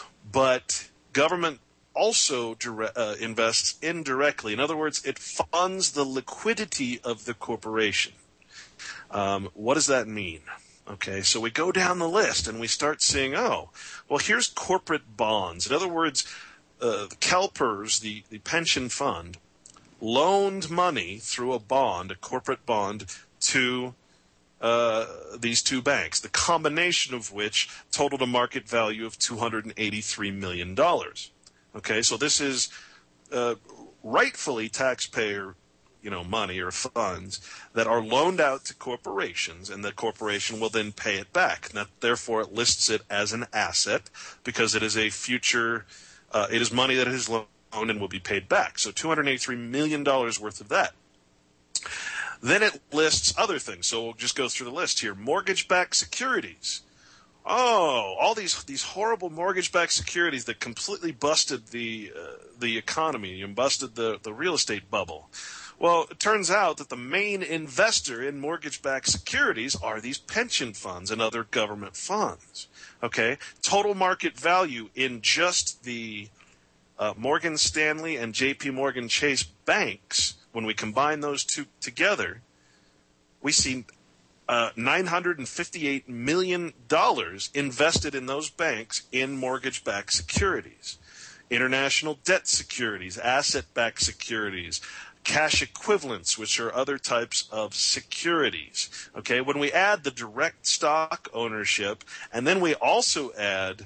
But government also dire- uh, invests indirectly. In other words, it funds the liquidity of the corporation. Um, what does that mean? Okay, so we go down the list and we start seeing, oh, well, here's corporate bonds. In other words, uh, CalPERS, the, the pension fund, loaned money through a bond, a corporate bond, to uh, these two banks, the combination of which totaled a market value of two hundred eighty-three million dollars. Okay, so this is uh, rightfully taxpayer, you know, money or funds that are loaned out to corporations, and the corporation will then pay it back. Now, therefore, it lists it as an asset because it is a future, uh, it is money that is loaned and will be paid back. So two hundred eighty-three million dollars worth of that. Then it lists other things. So we'll just go through the list here. Mortgage-backed securities. Oh, all these these horrible mortgage-backed securities that completely busted the uh, the economy and busted the, the real estate bubble. Well, it turns out that the main investor in mortgage-backed securities are these pension funds and other government funds. Okay? Total market value in just the Uh, Morgan Stanley and J P Morgan Chase banks, when we combine those two together, we see uh, nine hundred fifty-eight million dollars invested in those banks in mortgage-backed securities, international debt securities, asset-backed securities, cash equivalents, which are other types of securities. Okay, when we add the direct stock ownership, and then we also add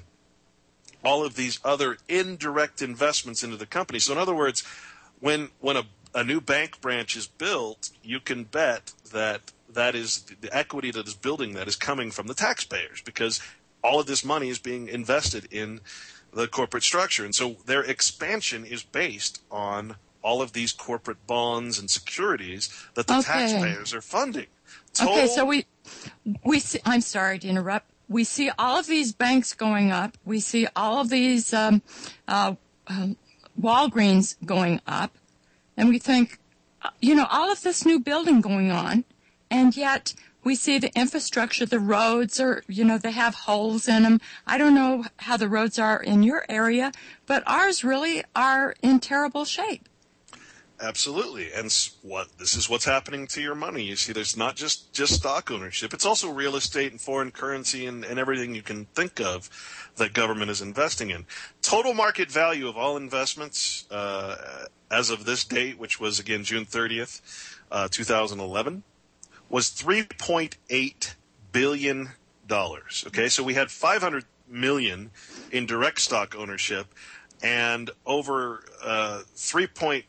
all of these other indirect investments into the company. So in other words, when when a, a new bank branch is built, you can bet that that is the equity that is building that is coming from the taxpayers, because all of this money is being invested in the corporate structure. And so their expansion is based on all of these corporate bonds and securities that the okay. taxpayers are funding. Total- okay, so we we see, I'm sorry to interrupt. We see all of these banks going up. We see all of these um, uh, um, Walgreens going up. And we think, you know, all of this new building going on. And yet we see the infrastructure, the roads are, you know, they have holes in them. I don't know how the roads are in your area, but ours really are in terrible shape. Absolutely. And what this is what's happening to your money. You see, there's not just, just stock ownership. It's also real estate and foreign currency and, and everything you can think of that government is investing in. Total market value of all investments uh, as of this date, which was, again, June thirtieth, uh, two thousand eleven, was three point eight billion dollars. Okay, so we had five hundred million dollars in direct stock ownership and over uh, three point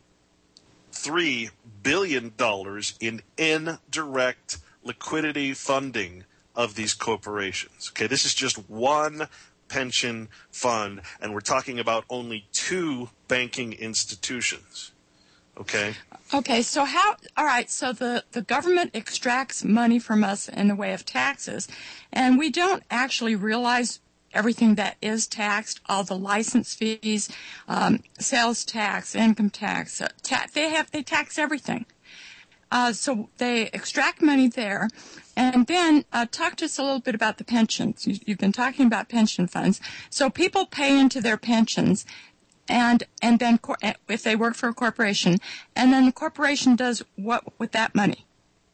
three billion dollars in indirect liquidity funding of these corporations. Okay, this is just one pension fund, and we're talking about only two banking institutions. Okay? Okay, so how, all right, so the, the government extracts money from us in the way of taxes, and we don't actually realize everything that is taxed, all the license fees, um, sales tax, income tax, uh, ta- they have, they tax everything. Uh, so they extract money there. And then uh, talk to us a little bit about the pensions. You, you've been talking about pension funds. So people pay into their pensions, and and then cor- if they work for a corporation, and then the corporation does what with that money?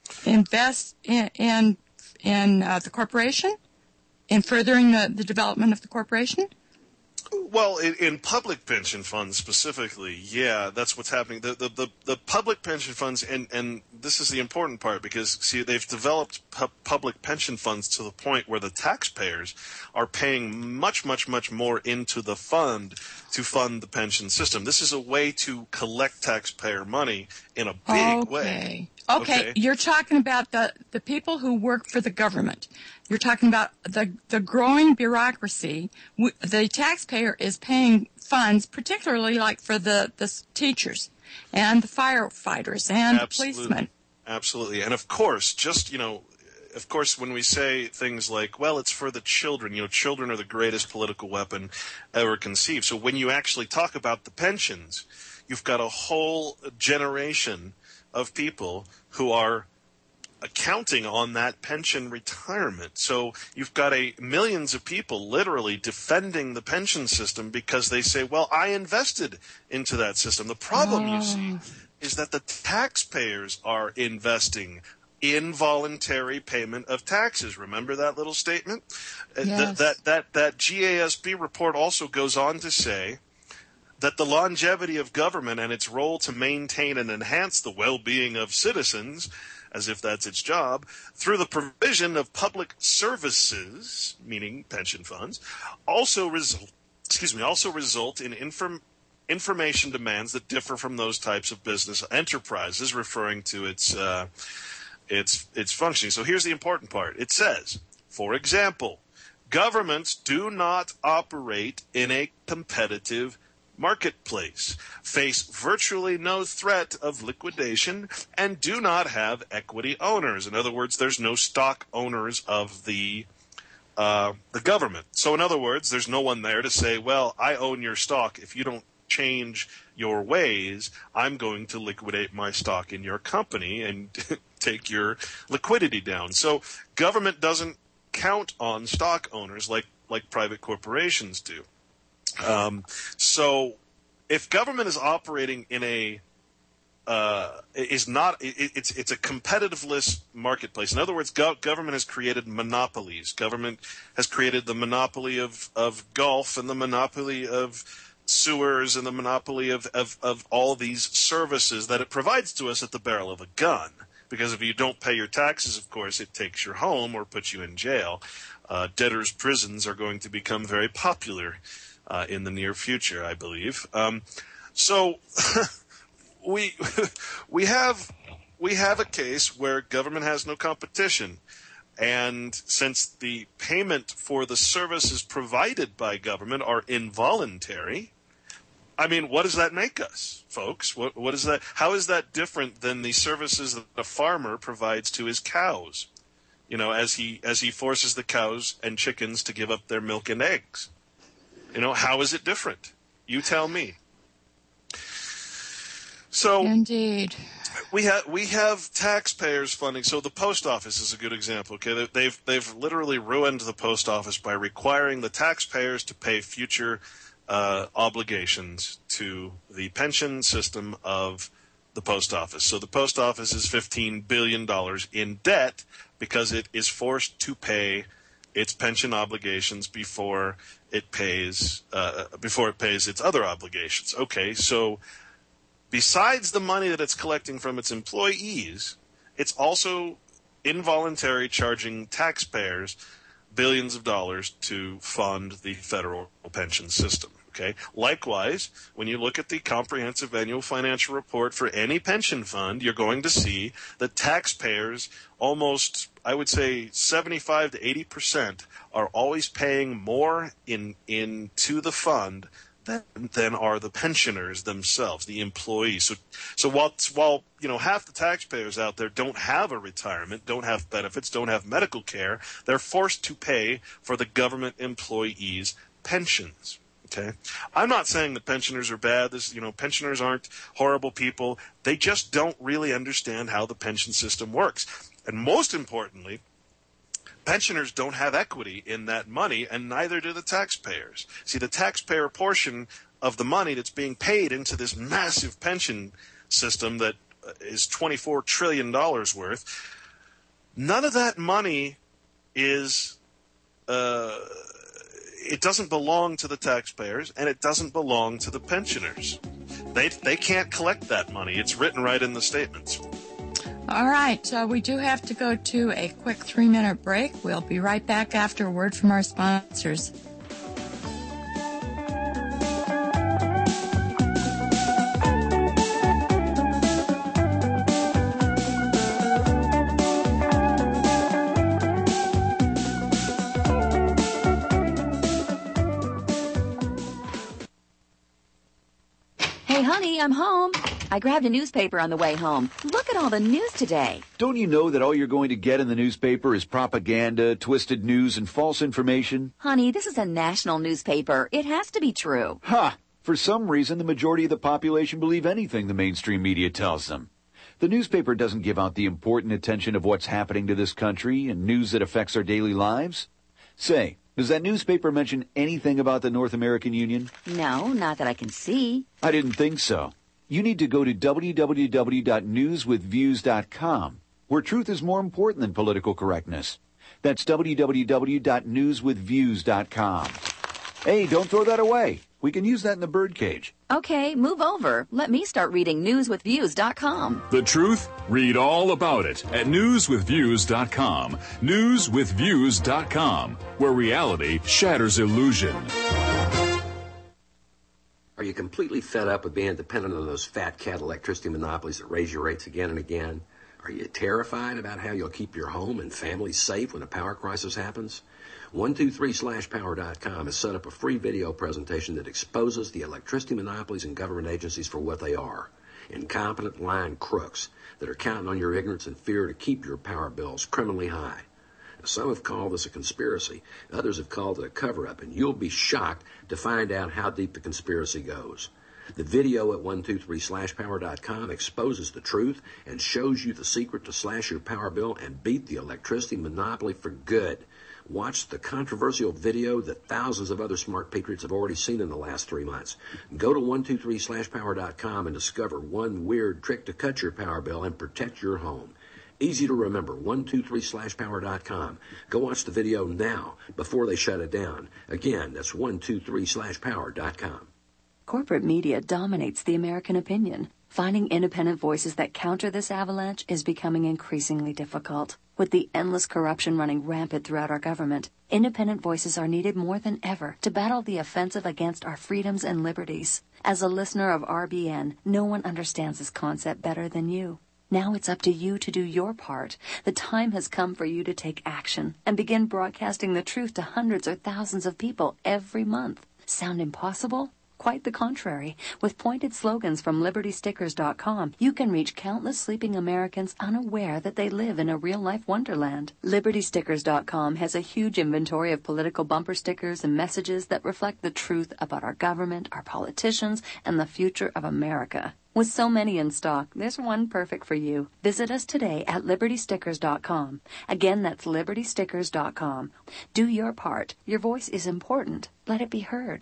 Invest in in, in uh, the corporation, in furthering the, the development of the corporation? Well, in, in public pension funds specifically, yeah, that's what's happening. The the, the, the public pension funds, and, and this is the important part, because, see, they've developed pu- public pension funds to the point where the taxpayers are paying much, much, much more into the fund to fund the pension system. This is a way to collect taxpayer money in a big okay. way. Okay. Okay, You're talking about the, the people who work for the government. You're talking about the the growing bureaucracy. The taxpayer is paying funds, particularly like for the, the teachers and the firefighters and Absolutely. the policemen. Absolutely. And of course, just, you know, of course, when we say things like, well, it's for the children, you know, children are the greatest political weapon ever conceived. So when you actually talk about the pensions, you've got a whole generation of people who are accounting on that pension retirement. So you've got a millions of people literally defending the pension system because they say, well, I invested into that system. The problem, oh. you see, is that the taxpayers are investing involuntary payment of taxes. Remember that little statement? Yes. That, that, that, that G A S B report also goes on to say that the longevity of government and its role to maintain and enhance the well-being of citizens, as if that's its job, through the provision of public services, meaning pension funds, also result, excuse me, also result in inform, information demands that differ from those types of business enterprises, referring to its uh, its its functioning. So here's the important part. It says, for example, governments do not operate in a competitive marketplace, face virtually no threat of liquidation, and do not have equity owners. In other words, there's no stock owners of the uh, the government. So in other words, there's no one there to say, well, I own your stock. If you don't change your ways, I'm going to liquidate my stock in your company and take your liquidity down. So government doesn't count on stock owners like, like private corporations do. Um, so if government is operating in a, uh, is not, it, it's, it's a competitiveless marketplace. In other words, go- government has created monopolies. Government has created the monopoly of, of golf and the monopoly of sewers and the monopoly of, of, of all these services that it provides to us at the barrel of a gun. Because if you don't pay your taxes, of course, it takes your home or puts you in jail. Uh, debtors' prisons are going to become very popular Uh, in the near future, I believe. Um, so we we have we have a case where government has no competition, and since the payment for the services provided by government are involuntary, I mean, what does that make us, folks? What what is that? How is that different than the services that a farmer provides to his cows? You know, as he as he forces the cows and chickens to give up their milk and eggs. You know, how is it different? You tell me. So indeed, we have we have taxpayers funding. So the post office is a good example. Okay, they've they've literally ruined the post office by requiring the taxpayers to pay future uh, obligations to the pension system of the post office. So the post office is fifteen billion dollars in debt because it is forced to pay its pension obligations before it pays uh, before it pays its other obligations. Okay, so besides the money that it's collecting from its employees, it's also involuntary charging taxpayers billions of dollars to fund the federal pension system. Okay. Likewise, when you look at the comprehensive annual financial report for any pension fund, you're going to see that taxpayers almost, I would say, seventy-five to eighty percent are always paying more in into the fund than, than are the pensioners themselves, the employees. So, so while while you know half the taxpayers out there don't have a retirement, don't have benefits, don't have medical care, they're forced to pay for the government employees' pensions. Okay, I'm not saying that pensioners are bad. This, you know, pensioners aren't horrible people. They just don't really understand how the pension system works. And most importantly, pensioners don't have equity in that money, and neither do the taxpayers. See, the taxpayer portion of the money that's being paid into this massive pension system that is twenty-four trillion dollars worth, none of that money is uh, – it doesn't belong to the taxpayers, and it doesn't belong to the pensioners. They they can't collect that money. It's written right in the statements. All right, uh, we do have to go to a quick three-minute break. We'll be right back after a word from our sponsors. Hey, honey, I'm home. I grabbed a newspaper on the way home. Look at all the news today. Don't you know that all you're going to get in the newspaper is propaganda, twisted news, and false information? Honey, this is a national newspaper. It has to be true. Ha! For some reason, the majority of the population believe anything the mainstream media tells them. The newspaper doesn't give out the important attention of what's happening to this country and news that affects our daily lives. Say, does that newspaper mention anything about the North American Union? No, not that I can see. I didn't think so. You need to go to w w w dot news with views dot com, where truth is more important than political correctness. That's w w w dot news with views dot com. Hey, don't throw that away. We can use that in the birdcage. Okay, move over. Let me start reading news with views dot com. The truth? Read all about it at news with views dot com. news with views dot com, where reality shatters illusion. Are you completely fed up with being dependent on those fat cat electricity monopolies that raise your rates again and again? Are you terrified about how you'll keep your home and family safe when a power crisis happens? one two three slash power dot com has set up a free video presentation that exposes the electricity monopolies and government agencies for what they are. Incompetent, lying crooks that are counting on your ignorance and fear to keep your power bills criminally high. Some have called this a conspiracy. Others have called it a cover-up, and you'll be shocked to find out how deep the conspiracy goes. The video at one two three slash power dot com exposes the truth and shows you the secret to slash your power bill and beat the electricity monopoly for good. Watch the controversial video that thousands of other smart patriots have already seen in the last three months. Go to one two three slash power dot com and discover one weird trick to cut your power bill and protect your home. Easy to remember, one two three slash power dot com. Go watch the video now before they shut it down. Again, that's one two three slash power dot com. Corporate media dominates the American opinion. Finding independent voices that counter this avalanche is becoming increasingly difficult. With the endless corruption running rampant throughout our government, independent voices are needed more than ever to battle the offensive against our freedoms and liberties. As a listener of R B N, no one understands this concept better than you. Now it's up to you to do your part. The time has come for you to take action and begin broadcasting the truth to hundreds or thousands of people every month. Sound impossible? Quite the contrary. With pointed slogans from liberty stickers dot com, you can reach countless sleeping Americans unaware that they live in a real-life wonderland. liberty stickers dot com has a huge inventory of political bumper stickers and messages that reflect the truth about our government, our politicians, and the future of America. With so many in stock, there's one perfect for you. Visit us today at liberty stickers dot com. Again, that's liberty stickers dot com. Do your part. Your voice is important. Let it be heard.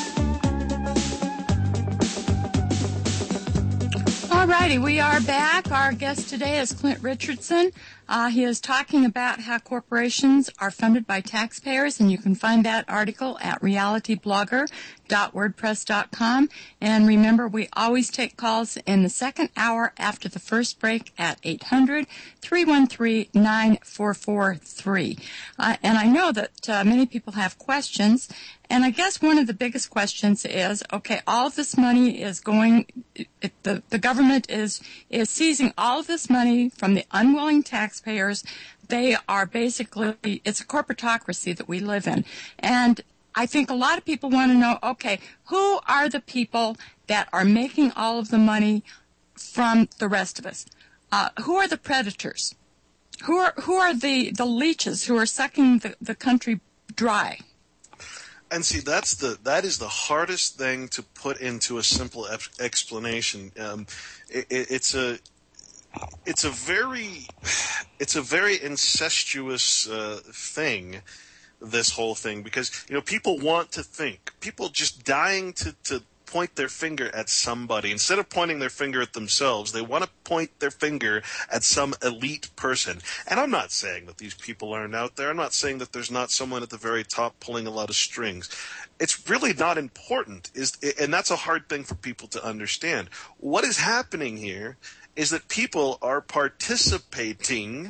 Alrighty, we are back. our guest today is Clint Richardson. Uh, he is talking about how corporations are funded by taxpayers, and you can find that article at reality blogger dot wordpress dot com. And remember, we always take calls in the second hour after the first break at eight hundred, three one three, nine four four three. Uh, and I know that uh, many people have questions, and I guess one of the biggest questions is, okay, all of this money is going, it, the, the government is, is seizing all of this money from the unwilling taxpayers. They are basically, it's a corporatocracy that we live in. And I think a lot of people want to know, okay, who are the people that are making all of the money from the rest of us? Uh, who are the predators? Who are who are the, the leeches who are sucking the, the country dry? And see, that's the that is the hardest thing to put into a simple ep- explanation. Um, it, it, it's a it's a very it's a very incestuous uh, thing. This whole thing, because you know people want to think, people just dying to, to point their finger at somebody instead of pointing their finger at themselves. They want to point their finger at some elite person. And I'm not saying that these people aren't out there. I'm not saying that there's not someone at the very top pulling a lot of strings. It's really not important, is and that's a hard thing for people to understand. What is happening here is that people are participating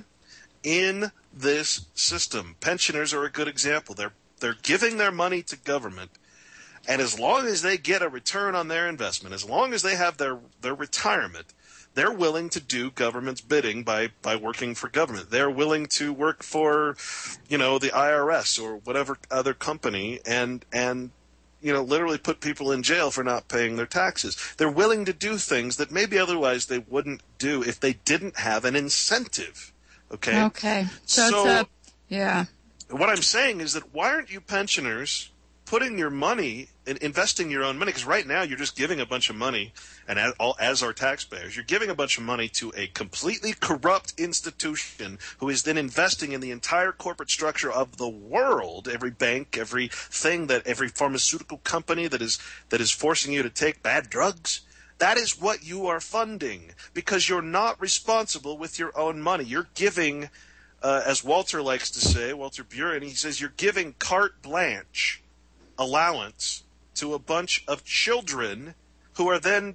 in this system. Pensioners are a good example. They're they're giving their money to government, and as long as they get a return on their investment, as long as they have their, their retirement, they're willing to do government's bidding by, by working for government. They're willing to work for, you know, the I R S or whatever other company and and you know, literally put people in jail for not paying their taxes. They're willing to do things that maybe otherwise they wouldn't do if they didn't have an incentive. Okay. Okay. So, so it's a, yeah. What I'm saying is that why aren't you pensioners putting your money and investing your own money? Because right now you're just giving a bunch of money, and as, all, as our taxpayers, you're giving a bunch of money to a completely corrupt institution who is then investing in the entire corporate structure of the world. Every bank, every thing that every pharmaceutical company that is that is forcing you to take bad drugs. That is what you are funding, because you're not responsible with your own money. You're giving, uh, as Walter likes to say, Walter Buren, he says you're giving carte blanche allowance to a bunch of children who are then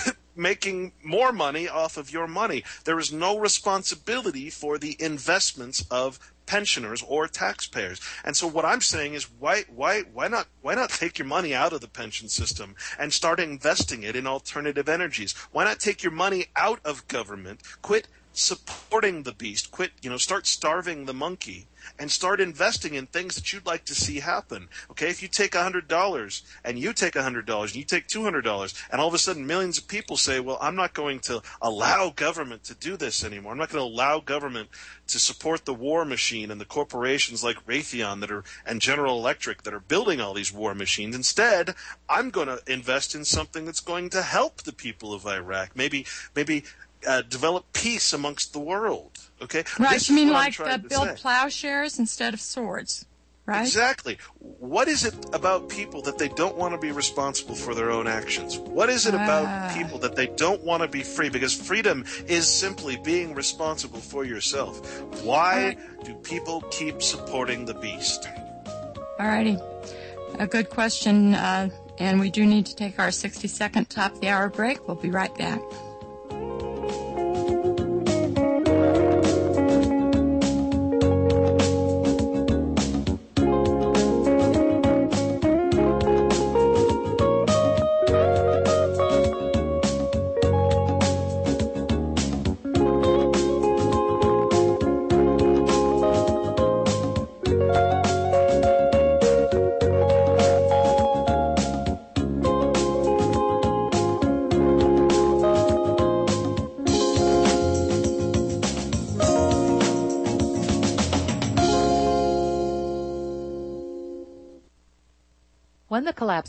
making more money off of your money. There is no responsibility for the investments of pensioners or taxpayers. And so what I'm saying is why why why not why not take your money out of the pension system and start investing it in alternative energies? Why not take your money out of government, quit supporting the beast, quit, you know, start starving the monkey and start investing in things that you'd like to see happen. Okay, if you take one hundred dollars and you take one hundred dollars and you take two hundred dollars and all of a sudden millions of people say, well, I'm not going to allow government to do this anymore. I'm not going to allow government to support the war machine and the corporations like Raytheon that are and General Electric that are building all these war machines. Instead, I'm going to invest in something that's going to help the people of Iraq. Maybe maybe Uh, develop peace amongst the world, okay? Right, This you is mean what I'm like trying uh, to build say. plowshares instead of swords, right? Exactly. What is it about people that they don't want to be responsible for their own actions? What is it about Ah. people that they don't want to be free? Because freedom is simply being responsible for yourself. Why do people keep supporting the beast? All righty. A good question, uh, and we do need to take our sixty-second top of the hour break. We'll be right back. When the collapse